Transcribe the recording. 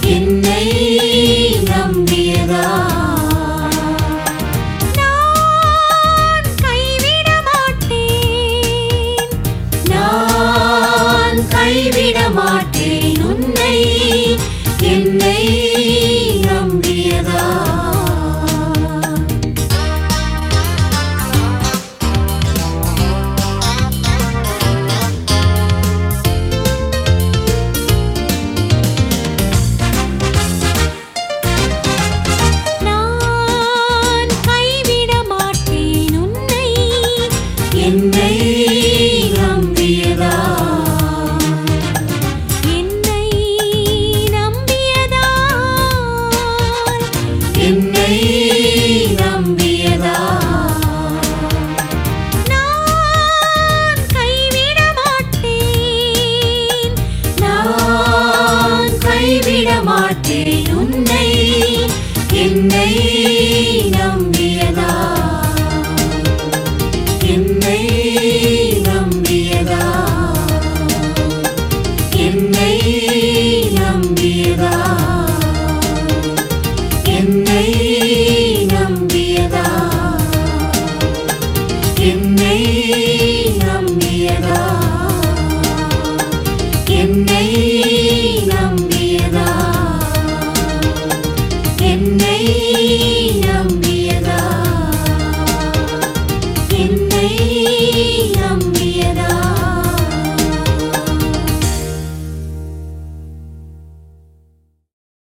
என்னை நம்பியதா நான் கைவிட மாட்டேன் நான் கைவிட மாட்டேன் உன்னை என்னை நம்பியதா நான் கைவிட மாட்டேன் உன்னை என்னை நம்பியதா என்னை நம்பியதா என்னை நம்பியதா நான் கைவிட மாட்டேன் நான் கைவிட மாட்டேன் உன்னை என்னை நம்பியதா என்னை நம்பியதா என்னை நம்பியதா என்னை நம்பியதா என்னை நம்பியதா என்னை நம்பியதா என்னை நம்பியதா என்னை நம்பியதா